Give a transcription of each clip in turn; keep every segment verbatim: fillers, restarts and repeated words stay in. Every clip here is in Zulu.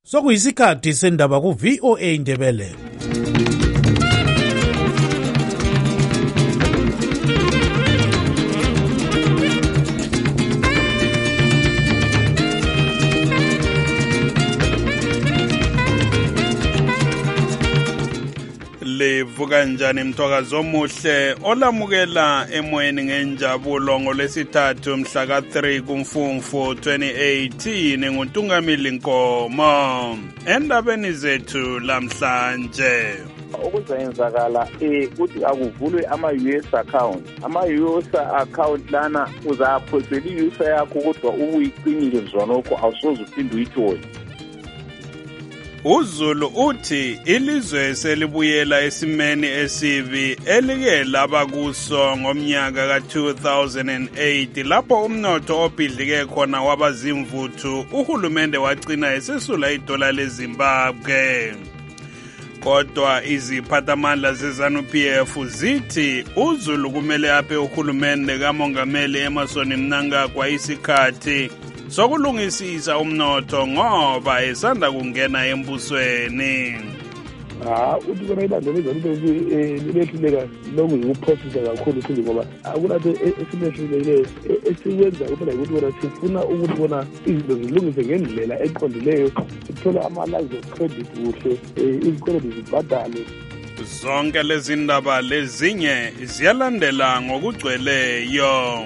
Sokuyisikhathi sendaba ku V O A Indebele. Livuka njani mthwakazi omuhle olamukela emoyeni ngenjabulo ngolwesithathu mhla ka three kuMfumfu twenty eighteen nguNtungamili Nkomo endabeni zethu lamhlanje. Okuzayenzakala eh ukuthi akuvulwe ama-U S account ama-U S account lana uzaphosela i-U S yakho kodwa ubuyicinile mzwanokho awusoze uphinde uyithole. uZulu uthi ilizwe selibuyela esimeni esibi elike laba kuso ngomnyaka ka two thousand eight lapho umnotho obhidlike khona wabazimvuthu uhulumende wagcina esesula idola leZimbabwe. Kodwa iziphathamandla ze-ZANU-P F zithi uZulu kumele aphe uhulumende kamongameli Emmerson Mnangagwa isikhathi sokulungisisa umnotho ngoba esanda kungena embusweni. Ah uthi kona ibandeleza into lehluleka lonke ukuphosisa kakhulu futhi ngoba akulathe esimehluleke esiwenza ukuthi ukuthi bona sifuna ukuthi bona izinto zilungise ngendlela eqondileyo sithola ama-lines of credit kuhle izikweletu zibhadale. Zonke lezi ndaba lezinye ziyalandela ngokugcweleyo.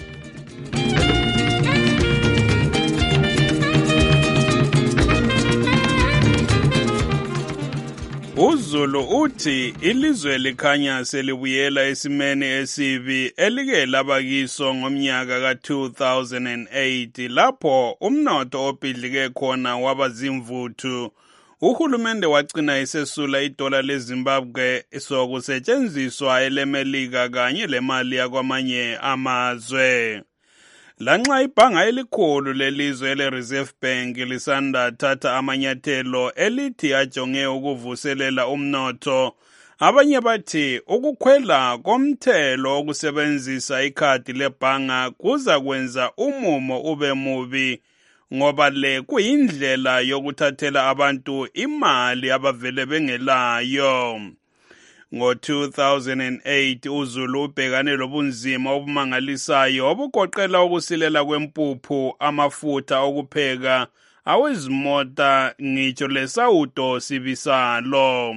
uZulu uthi ilizwe likhanya selibuyela esimeni esibi elike labakiso ngomnyaka ka two thousand eight lapho umnotho obhidlike khona wabazimvuthu uhulumende wagcina esesula idola leZimbabwe sokusetshenziswa elemelika kanye lemali yakwamanye amazwe. Lanxa ibhanga elikhulu lelizwe le-Reserve Bank lisanda thatha amanyathelo elithi ajonge ukuvuselela umnotho, abanye bathi ukukhwela komthelo okusebenzisa ikhadi lebhanga kuza kwenza umumo ube mubi ngoba le kuyindlela yokuthathela abantu imali abavele bengelayo. Ngo two thousand eight uZulu ubhekane lobunzima obumangalisayo obugoqela ukusilela kwempuphu, amafutha okupheka, awezimota ngitsho lesawudo sibisalo.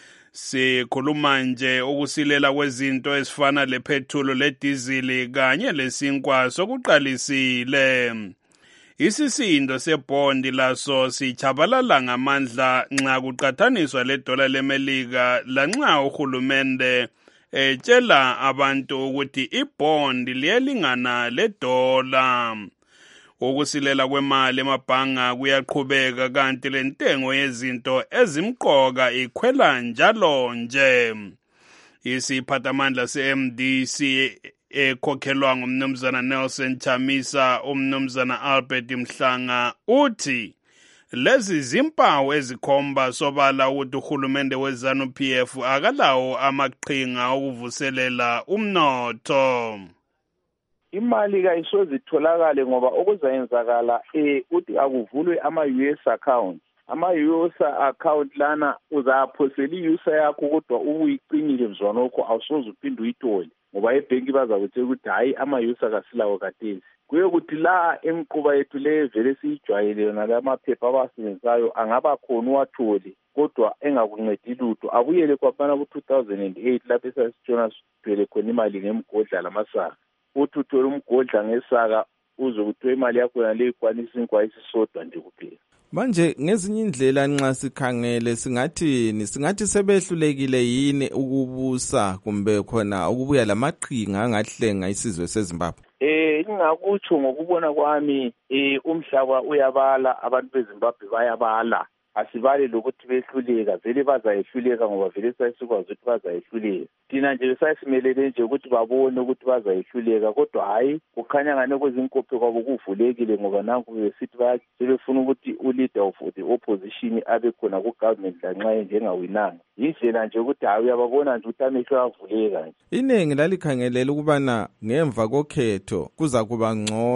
Sikhuluma nje ukusilela kwezinto ezifana lephethulo ledizili kanye lesinkwa sokuqalisile. Isisindo sebhondi laso sichabalala ngamandla nxa kuqathaniswa ledola lemelika lanxa uhulumende etshela abantu ukuthi ibhondi liyelingana ledola. Ukusilela kwemali emabhanga kuyaqhubeka kanti lentengo yezinto ezimqoka ikhwela njalo nje. Isiphathamandla se-M D C ekhokhelwa ngumnumzana Nelson Chamisa, umnumzana Albert Mhlanga uthi lezi zimpawu ezikhomba sobala ukuthi uhulumende we-ZANU-P F akalawo amaqhinga okuvuselela umnotho. Imali kayisoze itholakale ngoba okuzayenzakala eh uthi akuvulwe ama-U S account ama-U S account lana uzaphosela i-U S yakho kodwa ubuyicinile mzwanokho awusoze uphinde uyithole ngoba ebhenki bazakutshela ukuthi hayi ama-U S akasilawo kathesi. Kuyokuthi la emquba yethu le vele siyijwayele yona lamaphepha abasebenzayo angaba khona uwathole kodwa engakuncedi lutho abuyele kwabana ku two thousand eight lapho esasitshona sithwele khona imali ngemgodla lamasaka. Uthi uthole umgodla ngesaka uze kuthiwe imali yakho yale ikwanisa inkwa isisodwa nje kuphela. Manje ngezinye indlela nxa sikhangele singathini singathi sebehlulekile yini ukubusa kumbe khona ukubuya lamaqhinga angahlenga isizwe seZimbabwe? Eh ingakutsho ngokubona kwami eh umhlaba uyabala, abantu beZimbabwe bayabala. Asibale lokuthi behluleka vele bazayehluleka ngoba vele sayisikwazi ukuthi bazayehluleka. Thina nje sayisimelele nje ukuthi babone ukuthi bazayehluleka kodwa hayi kukhanya ngane kwezinkophe kwabo kuvulekile ngoba nanku besithi bayafuna ukuthi uleader of the opposition abe khona ku-government lanxa njengawinanga. Yindlela nje ukuthi hayi uyababona nje ukuthi amehlo avuleka nje. Iningi lalikhangelela ukubana ngemva kokhetho kuza kuba ngcono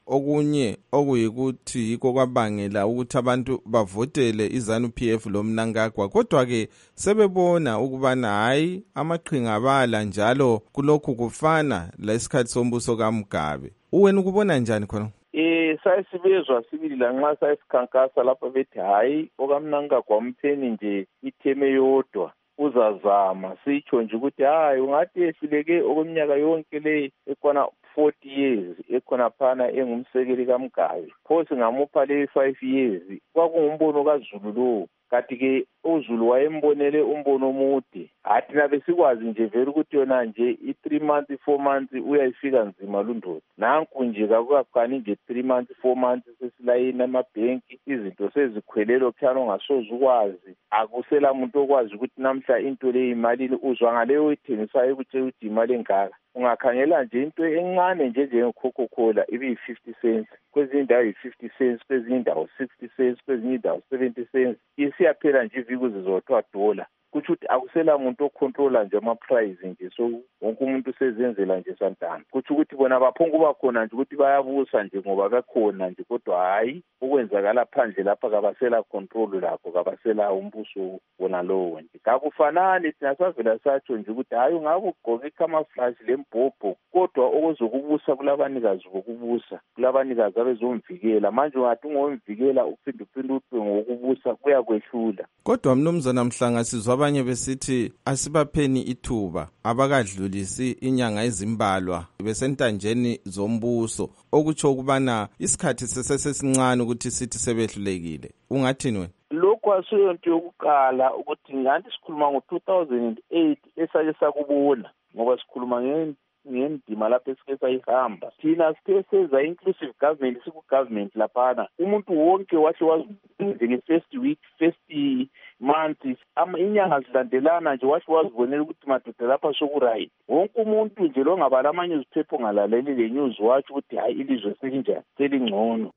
okunye okuyikuthi yikho kwabangela ukuthi abantu bavotele iZANU-P F lo Mnangagwa, kodwa ke sebebona ukubana hayi amaqhinga abala njalo kulokhu kufana lesikhathi sombuso kaMugabe. Uwena ukubona njani khona? Eh sayisibezwa sibili lanxa sayisikhankasa lapha bethi hayi okaMnangagwa umtheni nje itheme yodwa uzazama sitsho nje ukuthi hayi ungathi ehluleke okweminyaka yonke le ekona forty years ekhona phana engumsekeli kaMugabe pho singamupha le five years kwakungumbono kaZulu lo kanti ke uZulu wayembonele umbono omude athi nabe sikwazi nje vele ukuthi yona nje i three months four months uyayifika nzima lundoda nanku nje kakukani nje three months four months sesilayini amabhenki izinto sezikhwelelo kuthana ongasoze ukwazi akusela umuntu okwazi ukuthi namhla into le imali uzwa ngaleyo ithengisayo ukuthi uthi imali engaka ungakhangela nje into encane nje njengeCoca-Cola ibe fifty cents kwezinye indawo yi-fifty cents kwezinye indawo sixty cents kwezinye indawo seventy cents isiyaphela nje iviki uzizothiwa dola kuthi ukuthi akusela umuntu ocontrola nje ama-price nje so wonke umuntu usezenzela nje santana kuthi ukuthi bona baphonga kuba khona nje ukuthi bayabusa nje ngoba bekhona nje kodwa hayi ukwenzakala phandle lapha kabasela control lakho kabasela umbuso wona lowo nje kakufanani thina savela satsho nje ukuthi hayi ungabe ugqoke i-camouflage lembhobho kodwa okuzokubusa kulabanikazi bokubusa kulabanikazi abezomvikela manje ungathi ungomvikela uphinde uphinde uthi ngokubusa kuyakwehlula. Kodwa mnumzana Mhlanga sizwa abanye besithi asibapheni ithuba abakadlulisi inyanga ezimbalwa besentanjeni zombuso okutsho ukubana isikhathi sesesincane ukuthi sithi sebehlulekile. Ungathini wena? Lokho asiyonto yokuqala ukuthi ngathi sikhuluma ngo two thousand eight esake sakubona ngoba sikhuluma nge ngendima lapho esike sayihamba thina sithe seza inclusive government siku-government laphana umuntu wonke wahle wazi nge-first week first month inyanga zilandelana nje wahle wazibonela ukuthi madoda lapha sokurayi wonke umuntu nje lo ngabala amanye iziphepho ongalaleli le news watsho ukuthi hayi ilizwe selinjani selingcono.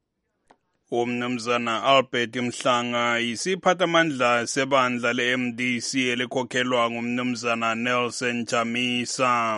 Umnumzana Albert Mhlanga yisiphathamandla sebandla le-M D C elikhokhelwa ngumnumzana Nelson Chamisa.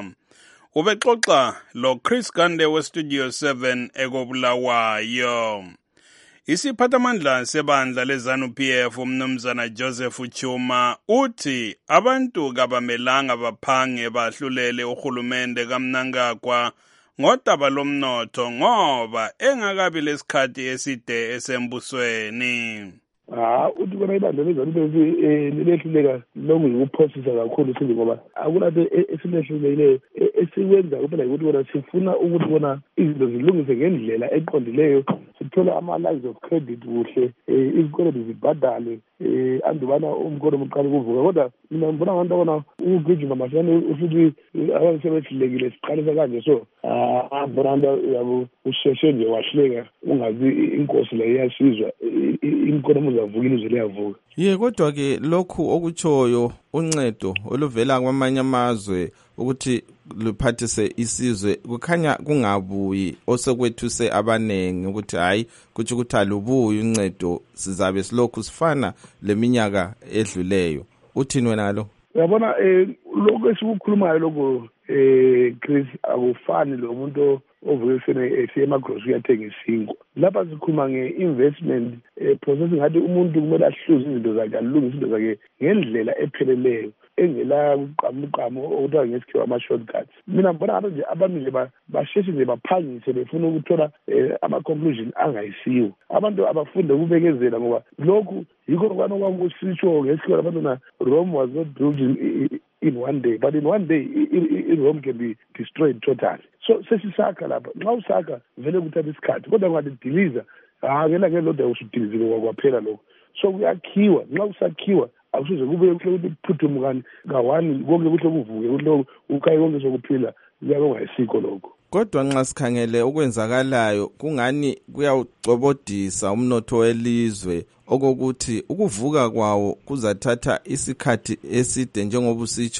Ubexoxa lo Chris Gande we-Studio seven ekobulawayo. Isiphathamandla sebandla leZANU-P F umnumzana Joseph Chuma uthi abantu kabamelanga baphange bahlulele uhulumende kaMnangagwa ngodaba lomnotho ngoba engakabi lesikhathi eside esembusweni. Ah uthi kona ibandla leZANU-P F lilehluleka lonke ukuphosisa kakhulu sindi ngoba akulapho esilehlulekile esiwenza kuphela ukuthi bona sifuna ukuthi bona izinto zilungise ngendlela eqondileyo sithola ama-lines of credit kuhle izikweletu zibhadale andubana umkolo muqala kuvuka kodwa mina ngibona abantu abona ukugijima masiyane ufuthi abantu sebehlulekile siqalisa kanje so abona abantu yabo usheshe nje wahleka ungazi inkosi le iyasizwa inkomo zavuka ilizwe liyavuka. Ye kodwa ke lokhu okutshoyo uncedo oluvela kwamanye amazwe ukuthi luphathise isizwe kukhanya kungabuyi osokwethuse abanengi ukuthi hayi kuthi ukuthi alubuyi uncedo sizabe silokhu sifana leminyaka edluleyo. Uthini wena lo? Uyabona eh lokho esikukhulumayo lokho eh Chris akufani lo muntu ovukisene esiyema grocery uyathenga isingo lapha sikhuluma nge-investment process ngathi umuntu kumele ahluze izinto zakhe alungise izinto zakhe ngendlela epheleleyo engela uqamuqamo okuthiwa ngesikhiwa ama-shortcuts. Mina ngibona ngathi nje abantu nje basheshe nje baphangise befuna ukuthola ama-conclusion angayisiwo abantu abafunde ukubekezela ngoba lokhu yikho kwanokwasitsho ngesikhiwa abantwana Rome was not built in, in one day but in one day in Rome can be destroyed totally. So sesisakha lapha nxa usakha vele kuthatha isikhathi kodwa ungadiliza ngela ngelodwa usudilizile kwaphela lokho so kuyakhiwa nxa usakhiwa akusuze kube kuhle ukuthi kuphuthumukani ngawani konke kuhle kuvuke kuhle ukhayi konke sokuphila kuyabe kungayisikho lokho. Kodwa nxa sikhangele okwenzakalayo kungani kuyawucobodisa umnotho welizwe okokuthi ukuvuka kwawo kuzathatha isikhathi eside njengoba usitsho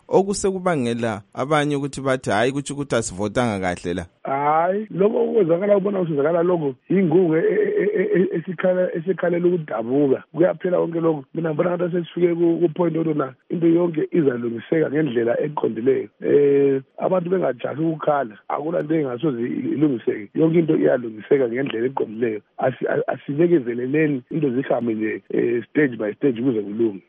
okusekubangela abanye ukuthi bathi hayi kuthi ukuthi asivotanga kahle la? Hayi, lokho okwenzakala ubona usizakala lokho ingungu esikhala esikhalela ukudabuka kuyaphela konke lokho. Mina ngibona ngathi sesifike ku point odona into yonke izalungiseka ngendlela eqondileyo. Eh abantu bengajahi ukukhala, akula into engasoze ilungiseke. Yonke into iyalungiseka ngendlela eqondileyo. Asibekezeleleni into zihambe nje stage by stage ukuze kulunge.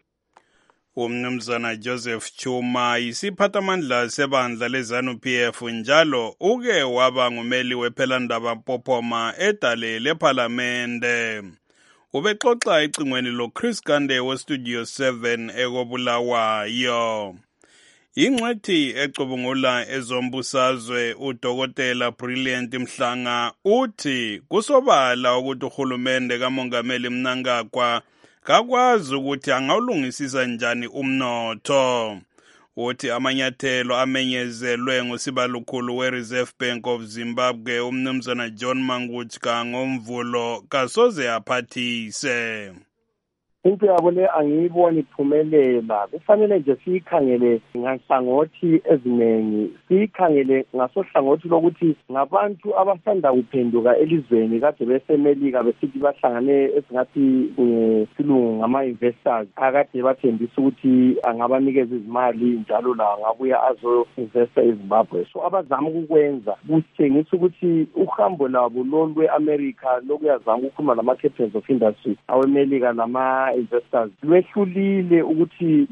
Umnumzana Joseph Chuma yisiphathamandla sebandla leZANU P F njalo uke waba ngumeli wephelandaba Mpophoma edale lephalamende. Ubexoxa ecingweni lo Chris Gande weStudio seven ekobulawayo. Ingcwethi ecubungula ezombusazwe uDokotela Brilliant Mhlanga uthi kusobala ukuthi uhulumende kaMongameli Mnangagwa kakwazi ukuthi angawulungisisa njani umnotho. Uthi amanyathelo amenyezelwe ngusibalukhulu we-Reserve Bank of Zimbabwe umnumzana John Mangutska ngomvulo kasoze aphathise. Into yabo le angiyiboni iphumelela. Kufanele nje siyikhangele ngahlangothi eziningi, siyikhangele ngasohlangothi lokuthi ngabantu abasanda kuphenduka elizweni kade besemelika besithi bahlangane esingathi silungu ngama-investors akade bathembisa ukuthi angabanikeza izimali njalo la ngabuya azo investa eZimbabwe. So abazama ukukwenza kutshengisa ukuthi uhambo lwabo lolwe America lokuyazama ukukhuluma lama-captains of industry awemelika nama investors lwehlulile ukuthi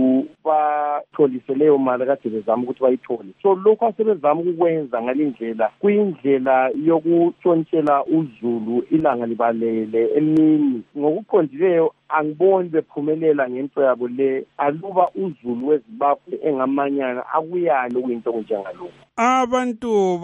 lubatholise leyo mali kade bezama ukuthi bayithole. So lokho asebezama ukukwenza ngalindlela kuyindlela yokutshontshela uZulu ilanga libalele emini. Ngokuqondileyo angiboni bephumelela ngento yabo le. Aluba uZulu weZimbabwe engamanyana akuyalo kuyinto kunjengalokho. Abantu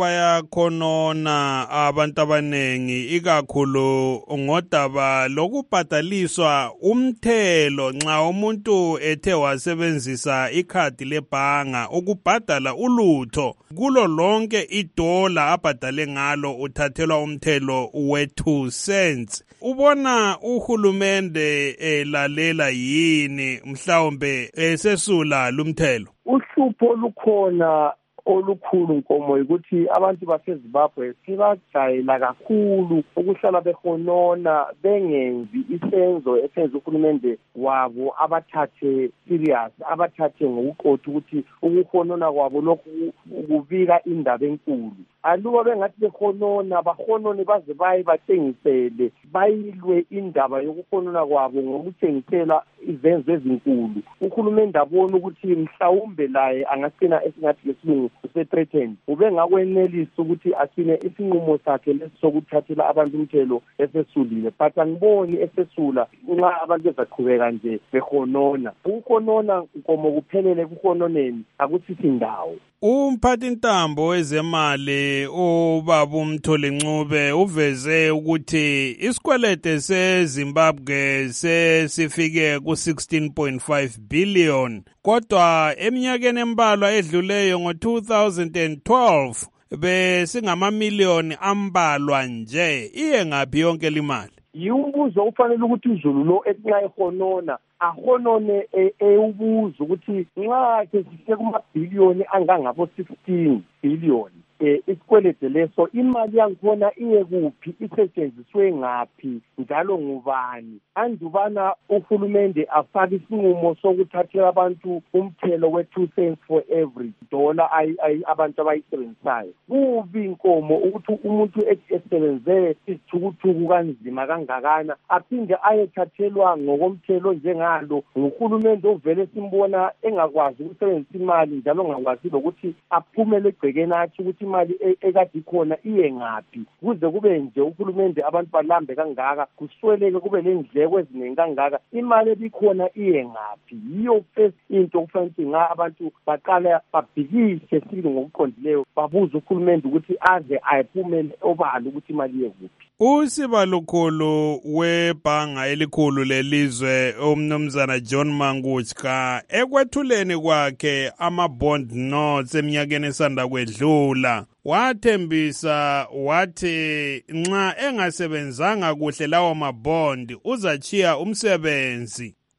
bayakhonona abantu abanengi ikakhulu ngodaba lokubhadaliswa umthelo nxa umuntu ethe wasebenzisa ikhadi lebhanga ukubhadala ulutho kulo lonke idola abhadale ngalo uthathelwa umthelo we two cents. Ubona uhulumende elalela yini mhlawumbe esesula lumthelo? Uhlupho lukhona olukhulu Nkomo ukuthi abantu baseZimbabwe sibajayela kakhulu ukuhlala behonona bengenzi isenzo esenza uhulumende wabo abathathe serious, abathathe ngokuqotha ukuthi ukuhonona kwabo lokhu kubika indaba enkulu. Aluba bengathi behonona bahonone baze baye bathengisele bayilwe indaba yokuhonona kwabo ngokuthengisela izenzo ezinkulu. Uhulumende abona ukuthi mhlawumbe laye angacina esingathi lesilungu usethreatened, ube ngakwenelisa ukuthi asine isinqumo sakhe lesokuthathela abantu umthelo esesulile. But angiboni esesula nxa abantu bezaqhubeka nje behonona. Ukuhonona Nkomo kuphelele kuhononeni akusithi indawo. Umphathi ntambo wezemali ubaba uMtholincube uveze ukuthi isikwelete seZimbabwe sesifike ku sixteen point five billion kodwa eminyakeni embalwa edluleyo ngo two thousand twelve besingamamiliyoni ambalwa nje. Iye ngaphi yonke limali? Yiwubuzo ufanele ukuthi uZulu lo esinxa ehonona ahonone ewubuza ukuthi nxa sesifike kumabhiliyoni angangabo sixteen billion isikwelede leso imali yangikhona iye kuphi, isetshenziswe ngaphi, njalo ngubani? Andubana uhulumende afake isinqumo sokuthathela abantu umthelo we two cents for every dollar abantu abayisebenzisayo. Kubi Nkomo ukuthi umuntu esebenze isithukuthuku kanzima kangakana aphinde ayethathelwa ngokomthelo njengalo nguhulumende ovele simbona engakwazi ukusebenzisa imali njalo ngakwazi ukuthi aphumele egcekeni athi ukuthi imali ekade ikhona iye ngaphi, kuze kube nje uhulumende abantu balambe kangaka kusweleke kube lendleko eziningi kangaka, imali ebikhona iye ngaphi? Yiyo first into okufanele nga abantu baqala babhikishe sibili ngokuqondileyo babuza uhulumende ukuthi aze ayiphumele obala ukuthi imali iye kuphi. Usibalukhulu webhanga elikhulu lelizwe umnumzana John Mangutska ekwethuleni kwakhe ama-bond notes eminyakeni esanda kwedlula wathembisa wathi nxa engasebenzanga kuhle lawo mabond uzachiya umsebenzi.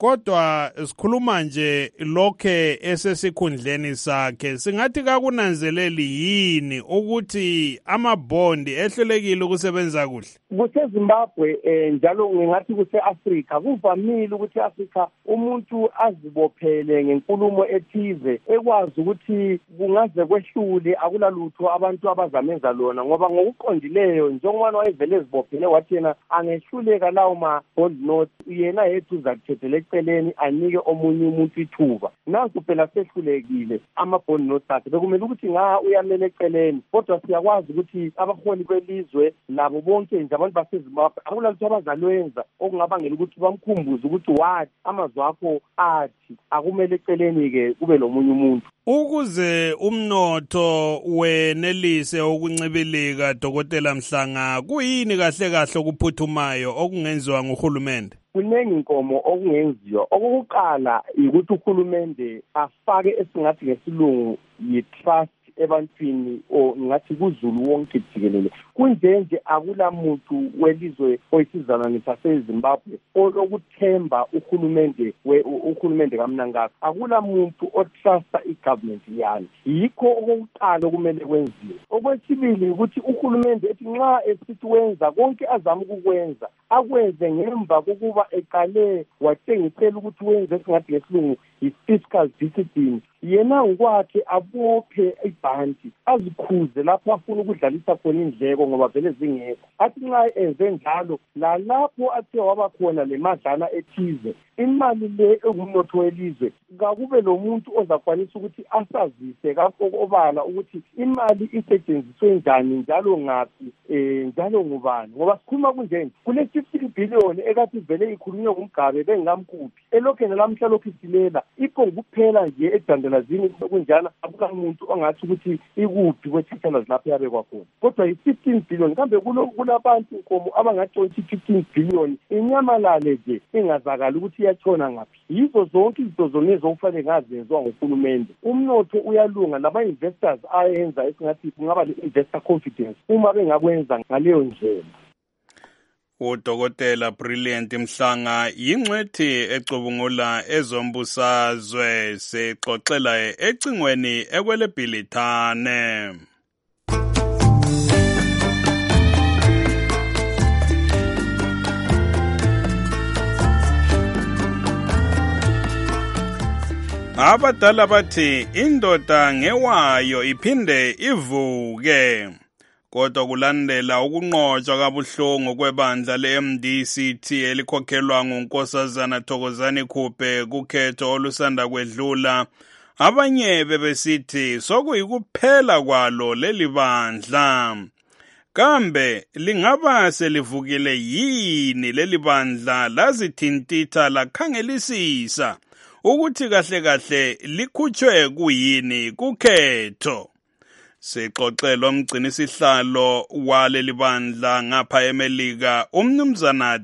kodwa sikhuluma nje lokhe esesikhundleni sakhe. Singathi kakunanzeleli yini ukuthi amabhondi ehlelekile ukusebenza kuhle? KuseZimbabwe eh, njalo ngingathi kuse-Afrika kuvamile ukuthi Afrika umuntu azibophele ngenkulumo ethize ekwazi ukuthi kungaze kwehlule akulalutho abantu abazamenza lona, ngoba ngokuqondileyo njengobana wayevele ezibophele wathi yena angehluleka lawo ma-bond note yena yethu uzakuthethela eceleni anike omunye umuntu ithuba. Nanku phela sehlulekile ama-bond note akhe, bekumele ukuthi nga uyamele eceleni, kodwa siyakwazi ukuthi abaholi belizwe labo bonke nje abantu baseZimbabwe akulalutho abazalwenza okungabangela ukuthi bamkhumbuze ukuthi wathi amazwi akho athi akumele eceleni-ke kube lomunye umuntu. Ukuze umnotho wenelise ukuncibilika, Dokotela Mhlanga, kuyini kahle kahle okuphuthumayo okungenziwa nguhulumende? Kuningi inkomo okungenziwa. Okokuqala ukuthi uhulumende afake esingathi ngesilungu yi-trust ebantwini o ngathi kuZulu wonke jikelele. Kunjenje akula muntu welizwe oyisizalwane saseZimbabwe olokuthemba uhulumende we uhulumende kaMnangagwa. Akula muntu otrusta igovernment yani. Yikho okokuqala okumele kwenziwe. Okwesibili ukuthi uhulumende ethi nxa esithi wenza konke azama ukukwenza akwenze ngemva kokuba eqale wathengisela ukuthi wenze esingathi ngesilungu i-fiscal discipline. Yena ngokwakhe abophe ibhanti azikhuze lapho afuna ukudlalisa khona indleko ngoba vele zingekho. Athi nxa enze njalo lalapho athe waba khona le madlana ethize imali le engumnotho welizwe kakube lo muntu ozakwanisa ukuthi asazise kakobala ukuthi imali isetshenziswe njani njalo ngaphi eh njalo ngubani, ngoba sikhuluma kunje kule fifteen billion ekade vele ikhulunywa ngumgabe bengamkuphi elokhe nalamhla lokho isilela ikho kuphela nje edandalazini kunjana akumuntu ongathi ukuthi ikuphi kwethathala lapho yabe kwakhona. Kodwa i-fifteen billion kambe kulabantu inkomo abangatshontsha i-fifteen billion inyamalale nje ingazakala ukuthi iyatshona ngaphi. Yizo zonke izinto zonezo okufanele ngazenziwa nguhulumende. Umnotho uyalunga laba-investors ayenza esingathi kungaba le-investor confidence uma bengakwenza ngaleyo ndlela. uDokotela Brilliant Mhlanga yingcwethi ecubungula ezombusazwe, sexoxela ecingweni ekwelebhilithane. Abadala bathi indoda ngewayo iphinde ivuke. Kodwa kulandela ukunqotshwa kabuhlungu kwebandla le-M D C T elikhokhelwa nguNkosazana Thokozani Khuphe kukhetho olusanda kwedlula, abanye bebesithi sokuyikuphela kwalo leli bandla. Kambe lingaba selivukile yini leli bandla lazithintitha lakhangelisisa ukuthi kahle kahle likhutshwe kuyini kukhetho? Sixoxela umgcini sihlalo waleli bandla ngapha eMelika, umnumzana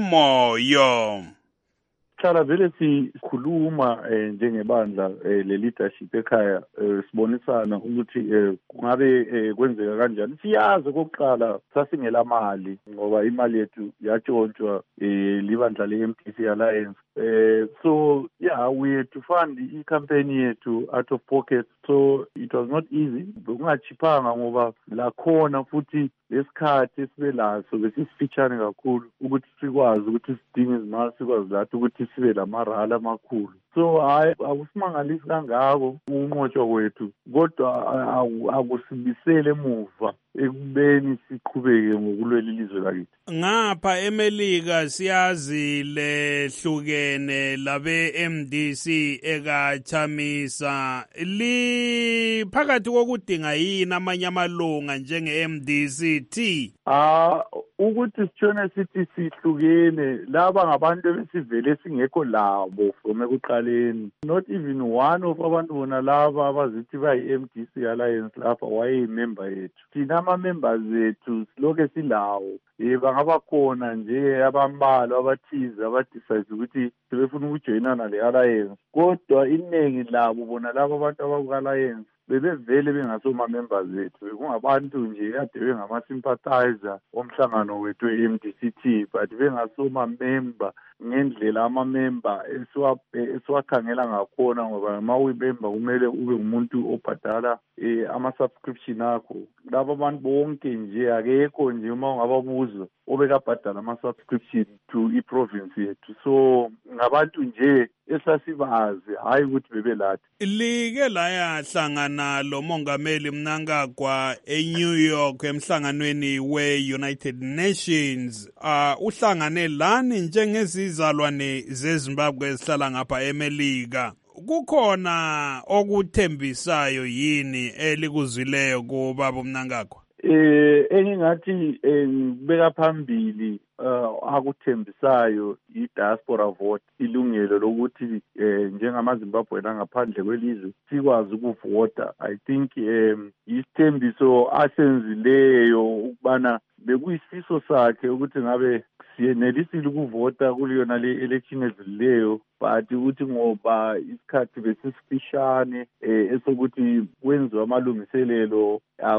Denmoyo. Hlala vele sikhuluma njengebandla le-leadership ekhaya sibonisana ukuthi kungabe kwenzeka kanjani. Siyazi okokuqala sasingela mali ngoba imali yethu yatshontshwa libandla le-M D C Alliance. Uh, so yeah, we had to fund i-campaign yethu out of pocket, so it was not easy. Bekungachipanga ngoba lakhona futhi lesikhathi esibe laso besisifitshane kakhulu ukuthi sikwazi ukuthi sidinge izimali, sikwazi lathi ukuthi sibe lamarala amakhulu. So hayi akusimangalisi kangako ukunqotshwa kwethu, kodwa akusibisele emuva ekubeni siqhubeke ngokulwela ilizwe lakithi. Ngapha eMelika siyazi lehlukene labe-M D C ekaChamisa, li phakathi kokudinga yini amanye amalunga njenge-M D C T? Ah, ukuthi sitshone sithi sihlukene, laba ngabantu ebesivele singekho labo from ekuqaleni. Not even one of abantu bona laba abazithi bayi-M D C Alliance lapha wayeyimember yethu. Thina ama-members ethu silokhe silawo. Eh bangaba khona nje abambalwa abathize abadecide ukuthi sebefuna ukujoyinana le-alliance, kodwa iningi labo bona laba abantu abaku-alliance bebevele bengasoma members bethu, bekungabantu nje kade bengama sympathizer omhlangano wethu we-M D C T, but bengasoma member ngendlela ama-member esiwakhangela ngakhona, ngoba ma uyimember kumele ube ngumuntu obhadala eh, ama-subscription akho. Laba abantu bonke nje akekho nje uma ungababuza obekabhadala ama-subscription to i-province yethu. So ngabantu nje esasibazi, hayi ukuthi bebelathi. Like layahlangana lo mongameli Mnangagwa eNew York emhlanganweni we-United Nations. Uh, uhlangane lani njengezizalwane zeZimbabwe ezihlala ngapha eMelika. Kukhona okuthembisayo yini elikuzwileyo kubaba Mnangagwa? Eh engingathi ngibeka phambili uh, akuthembisayo i-diaspora vote, ilungelo lokuthi eh, njengamaZimbabwe ngaphandle kwelizwe sikwazi ukuvota. I think um, isithembiso asenzileyo ukubana bekuyisifiso sakhe ukuthi ngabe siyenelisile ukuvota kuliyona le election edlulileyo, but ukuthi ngoba isikhathi besifishane eh, esokuthi kwenziwa amalungiselelo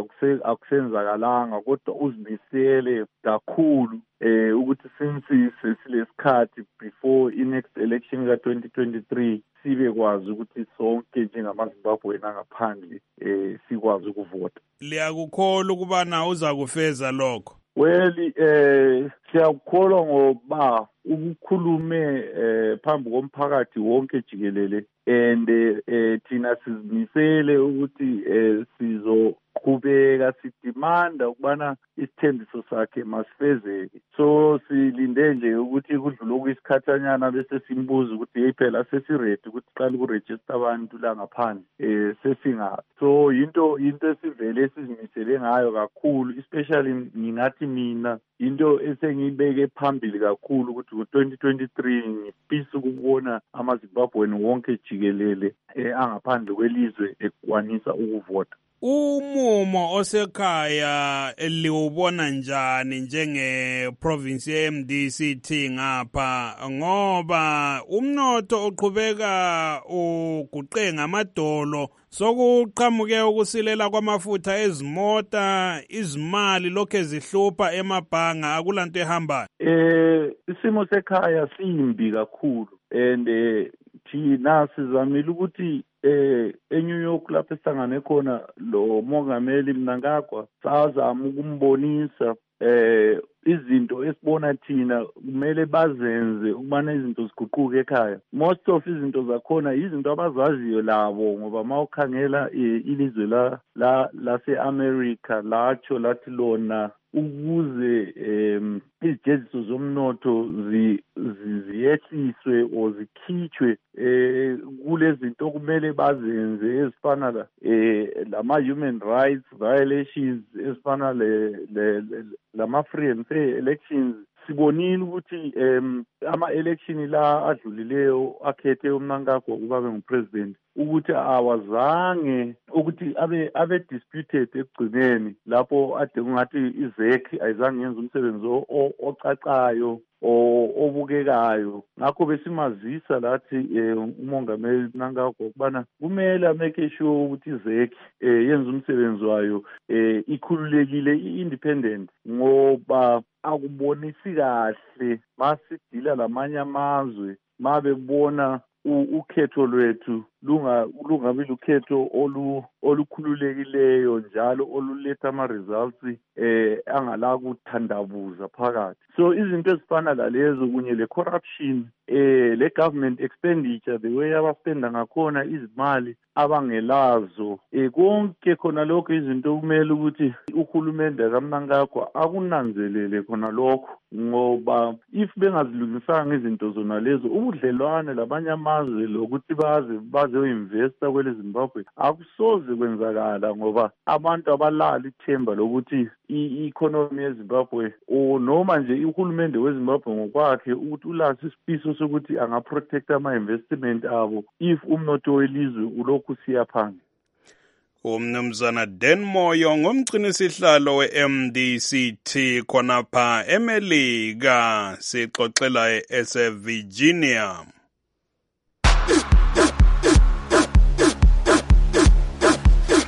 akusenzakalanga, kodwa uzimisele kakhulu eh ukuthi since sesilesikhathi before i-next election ka twenty twenty-three sibe kwazi ukuthi sonke njengamaZimbabwe ngaphandle eh sikwazi ukuvota. Liyakukholwa ukubana uza kufeza lokho? Well, eh siyakholwa ngoba ukukhulume eh phambi komphakathi wonke jikelele, and eh thina sizimisele ukuthi eh sizoqhubeka sidimanda ukubana isithembiso sakhe masifezeke. So silinde nje ukuthi kudlule kwisikhathanyana bese simbuza ukuthi hey phela sesiready ukuthi qala ukuregister abantu la ngaphandle eh sesingathi. So into into esivele sizimisele ngayo kakhulu, especially ngingathi mina into esengibeke phambili kakhulu ukuthi ku twenty twenty-three ngifisa ukubona amaZimbabweni wonke jikelele eh angaphandle kwelizwe ekwanisa ukuvota. Umumo osekhaya liwubona njani njenge province ye-M D C T ngapha, ngoba umnotho oqhubeka uguqe ngamadolo, sokuqhamuke ukusilela kwamafutha ezimota, izimali lokho ezihlupha emabhanga, akulanto ehambayo? Eh isimo sekhaya simbi kakhulu, and eh thina sizamile ukuthi eh eNew York lapho esihlangane khona lo mongameli Mnangagwa sazama ukumbonisa eh izinto esibona thina kumele bazenze ukubana izinto ziguquke ekhaya. Most of izinto zakhona izinto abazaziyo labo, ngoba mawukhangela ilizwe la la lase-America latsho lathi lona ukuze um izijeziso zomnotho ziyehliswe o zikhitshwe eh kulezinto kumele bazenze ezifana la eh lama human rights violations ezifana le lama free and fair elections. Sibonile ukuthi um ama-election la adlulileyo akhethe uMnangagwa ukuba abe ngupresident ukuthi awazange ukuthi abe abe disputed ekugcineni, lapho ade kungathi izek ayizange yenza umsebenzi ocacayo obukekayo. Ngakho besimazisa lathi umongameli Mnangagwa ukubana kumele amake sure ukuthi izek yenza umsebenzi wayo ikhululekile, i-independent, ngoba akubonisi kahle masidila lamanye amazwe mabebona ukhetho lwethu lunga lungabi lukhetho olu olukhululekileyo njalo oluletha ama results eh angala kuthandabuza phakathi. So izinto ezifana lalezo kunye le corruption eh le government expenditure, the way abaspenda ngakhona izimali abangelazo, eh konke khona lokho izinto kumele ukuthi uhulumende kaMnangagwa akunanzelele khona lokho, ngoba if bengazilungisanga izinto zona lezo ubudlelwane labanye amazwe lokuthi baze baze investa kwele Zimbabwe akusoze kwenzakala, ngoba abantu abalala ithemba lokuthi i-economy yeZimbabwe o noma nje uhulumende weZimbabwe ngokwakhe ukuthi ulasi isifiso sokuthi angaprotect ama-investment abo if umnotho welizwe ulokhu siya phansi. Umnumzana Dan Moyo ngumgcinisihlalo we-M D C T khonapha eMelika, sixoxela e-Virginia.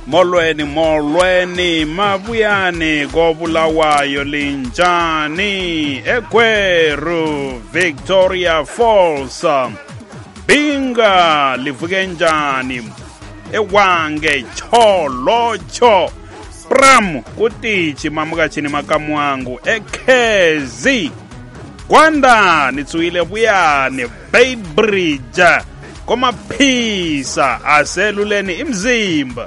Molweni molweni mabuyane kobulawayo linjani eKweru Victoria Falls Binga livuke njani ewange cholocho Pram kutichi mamukachini makamu wangu ekhezi Kwanda nitsuile buyane Bay Bridge komaphisa aseluleni imzimba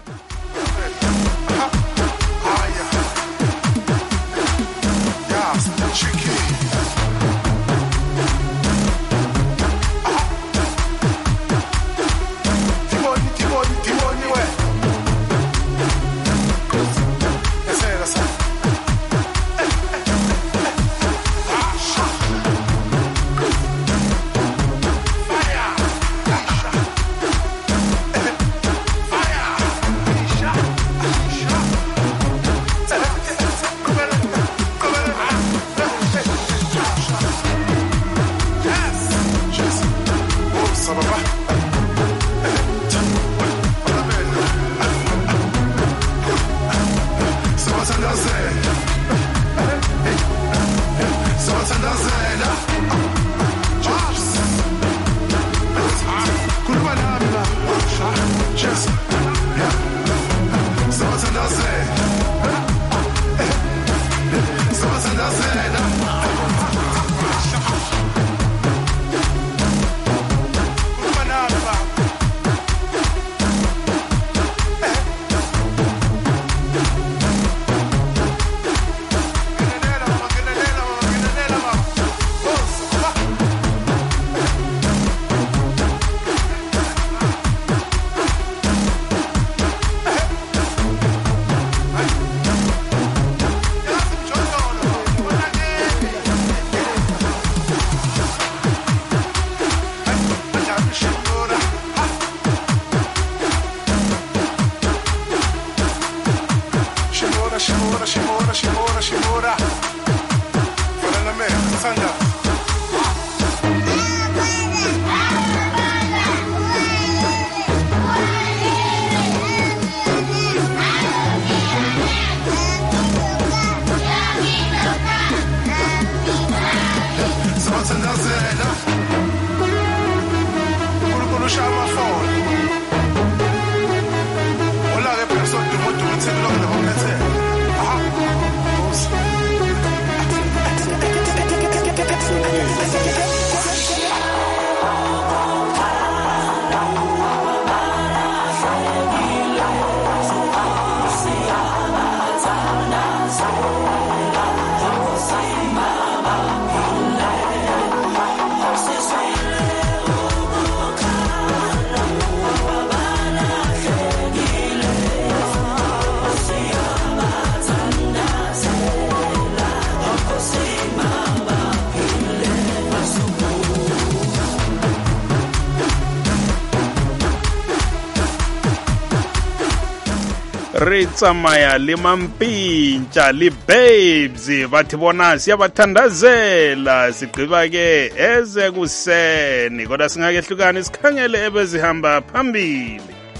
re tsamaya le mampintsha le babes bathi bona siyabathandazela sigqiba ke eze kuseni kodwa singakehlukani sikhangele ebezihamba phambili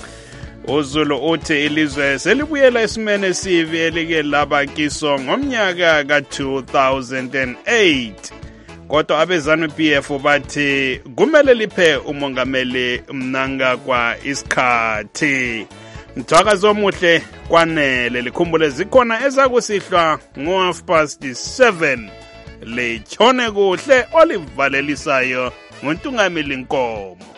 uZulu uthi ilizwe selibuyela esimene esivi elike laba kiso ngomnyaka ka two thousand eight kodwa abezanu P F bathi kumele liphe umongameli mnanga kwa isikhathi Mthakazo omuhle kwanele likhumbule zikhona ezakusihlwa ngo half past seven lechone kuhle olivalelisayo nguntungameli Nkomo